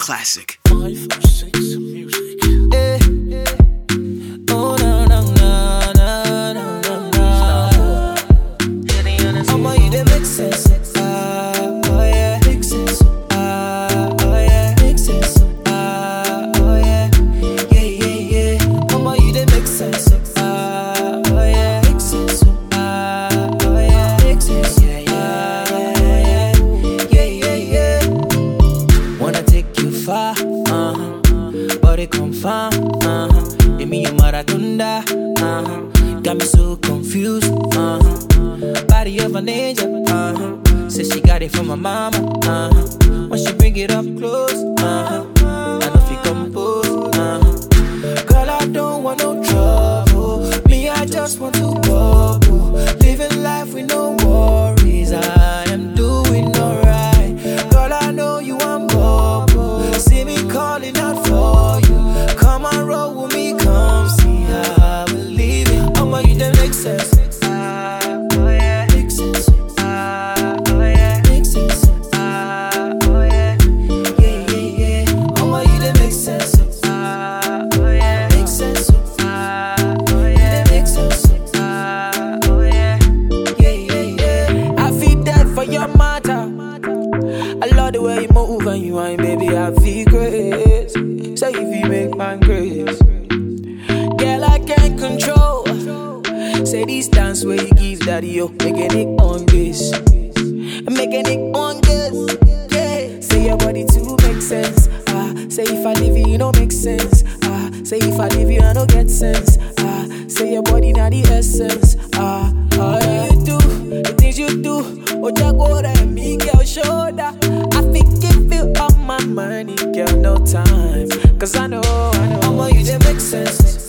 classic. 546 music. Eh, oh no no no no no no no. I'ma you dey make sense. Oh yeah, make sense. Oh yeah, make sense. Oh yeah, yeah yeah yeah. I'ma you dey make sense. Oh yeah, make sense. Oh yeah, make sense. Yeah yeah yeah yeah yeah yeah. Wanna take you far, but it come far, Give me your maratunda, Got me so confused, Body of an angel, Says she got it from my mama, When she bring it up close, I know if you compose, Girl, I don't want no trouble. Me, I just want to bubble. Living life with no worries. I am doing alright. Girl, I know you want bubble. See me calling out for you. Come on, roll with me. Come see how I believe it. I'ma you that make sense. Oh yeah, make sense. Oh yeah, make sense. Oh yeah, yeah yeah yeah. I'ma you that make sense. Oh yeah, make sense. Oh yeah, make sense. Oh yeah, yeah yeah yeah. I feel that for your matter. I love the way you move and you whine, baby. I feel grace. Say if you make my grace, girl, I can't control. Say this dance where you give daddy, yo, making it on this, making it on this. Yeah, say your body too make sense. Say if I leave you, you don't make sense. Say if I leave you, I don't get sense. Say your body not the essence. All you do, the things you do, oh Jaguar and me, girl, shoulder. I think give you all my money, girl, no time. Cause I know, I'ma you that make sense.